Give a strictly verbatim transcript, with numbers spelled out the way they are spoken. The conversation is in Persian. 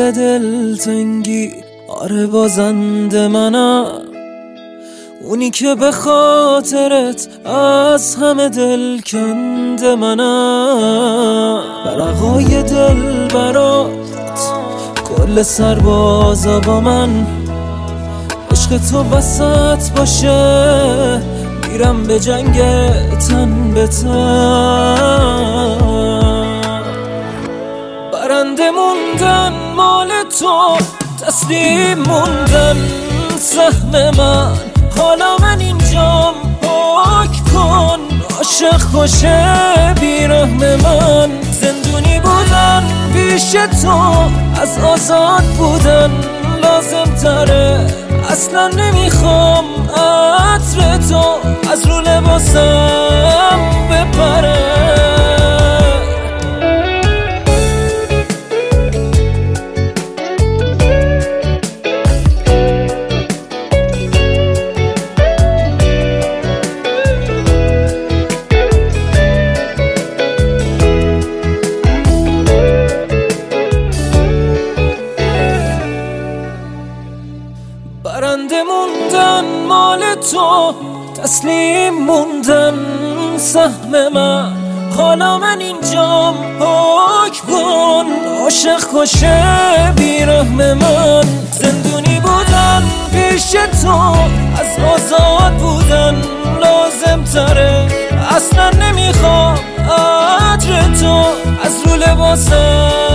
دل دلتنگی آره بازنده منم، اونی که به خاطرت از همه دل کنده منم. ورقای دل برات کل سربازا با من، عشق تو وسط باشه میرم به جنگ تن به تن. برنده موندن مال تو، تسلیم موندن سهم من، حالا من اینجام پاک کن عاشق باشه بیرحم من. زندونی بودن پیش تو از آزاد بودن لازم تره، اصلا نمیخوام عطر تو از رو لباسم بپره. برنده موندن مال تو، تسلیم موندن سهم من، حالا من اینجام پاک کن عاشق کشه بیرحم من. زندونی بودن پیش تو از آزاد بودن لازم تره، اصلا نمیخوام عطر تو از رو لباسم